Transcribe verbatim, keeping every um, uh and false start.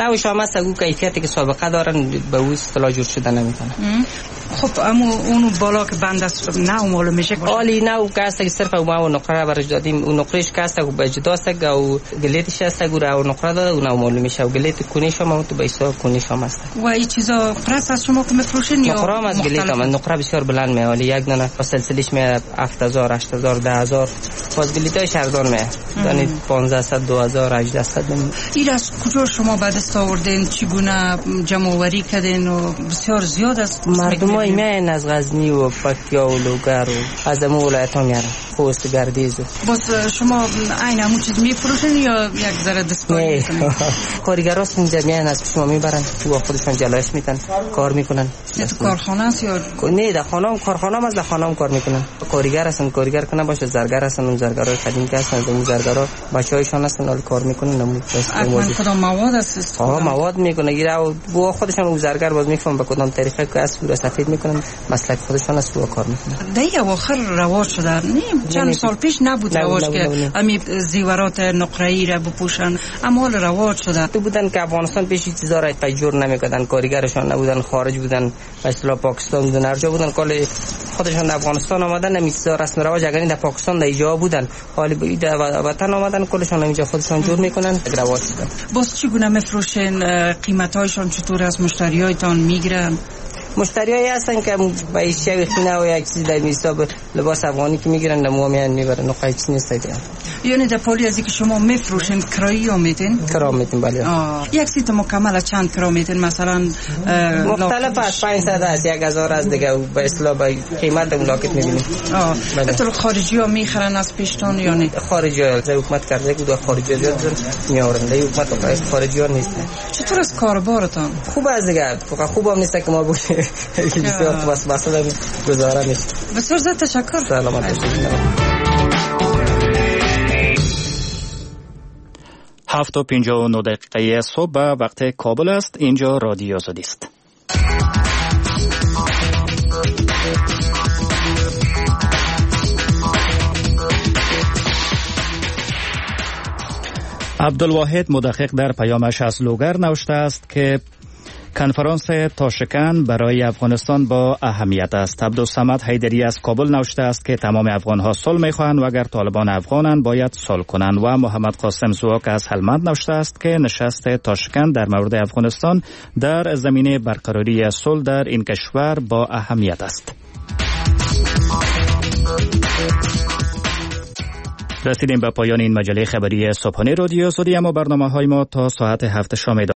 نو شام است او کیفیتی که سابقه دارن به او اصطلاح جور شده نمیتونه. خب اما اونو بالا که بند است نه معلوم میشه. حالی نه که است که صرف ما و نقره برش دادیم اون نقرهش که است که به جدا است که او گلیتش است که او نقره داده اون معلوم میشه و گلیت کنیش هم تو به حساب کنیش هم است. و این چیزا پرس از شما که میفروشین یا نقره از گلیت هم نقره بسیار بلند می حالی یک دانه سلسلهش می هفت هزار هشت هزار ده هزار باز گلیتای شهردار می دانید پانزده دو هزار هجده صد. این از کجا شما بعد است آوردین چگونه جمع آوری کردین و بسیار زیاد است؟ مردمای میان از غزنی و پکتیا و لوگر و از همه ولایت ها میارن خوست گردیز و باز شما عین همون چیز میفروشین یا یک ذره دستکاری میکنین؟ کارگراست اینجا میان از شما میبرن و خودشون جلایش میتن کار میکنن. نه تو کارخانه است یا نه در خانه هم کارخانه هم از در خانه هم کار میکنن. کارگر هستن کارگر کنه باشه زرگر هستن اون زرگرای قدیم که هستن اون زرگرا بچه‌هایشان هستن حال کار میکنن نمود اصلا کدام مواد است؟ ها مواد میکنه گیره و بو خودشون اون زرگر باز میفهمن به کدام طریقه که از سور سفید میکنن مسلک خودشون است و کار میکنن. دیگه آخر رواج شده نه چند سال پیش نبود رواج که امی زیورات نقره‌ای را بپوشن اما حال رواج شده. تو بودن که افغانستان پیش چیزا را تجربه نمیکردن کارگرشان نبودن خارج بودن مثلا پاکستان بودن هر جا بودن کال خودشان در افغانستان آمدن نمی‌سا رسم رواج اگر در پاکستان در اینجا بودن حالی در وطن آمدن کلشان اینجا خودشان جور میکنن رواج شده. باز چگونه میفروشین؟ قیمت‌هایشان چطور است؟ مشتریایتان میگیرن؟ مشتریایی هستن که با اشیاء خونه و یک چیز در حساب لباس افغانی که میگیرن نمو میان میبرن و قیچ نیست دیگه. یعنی در پولی از اینکه شما میفروشین کرایی ها میتین؟ کرا میتین بله. یک سیت مکمل چند کرا میتین مثلا؟ مختلف است پانصد است یک هزار است دیگه به اصطلاح با قیمت اون لاکت میبینیم. آه بله. خارجی ها میخرن از پیشتون یا نه؟ خارجی ها حکومت کرده که دو خارجی زیاد میآورن دیگه حکومت خارجی ها نیست. چطور است کاربارتان؟ خوب است دیگه فقط خوبم نیست که ما باشه بسیار بس مثلا گزاره نیست. بسیار زیاد تشکر. سلامت باشید. هفت و پنجاه و نه دقیقه صبح وقت کابل است. اینجا رادیو آزادی است. عبدالواحد مدقق در پیامش از لوگر نوشته است که کنفرانس تاشکن برای افغانستان با اهمیت است. عبدالصمد حیدری از کابل نوشته است که تمام افغان‌ها صلح می‌خواهند و اگر طالبان افغانند باید صلح کنند. و محمد قاسم زواک از هلمند نوشته است که نشست تاشکن در مورد افغانستان در زمینه برقراری صلح در این کشور با اهمیت است. رسیدیم به پایان این مجله خبری صبحانه رادیو آزادی، اما برنامه‌های ما تا ساعت هفت شام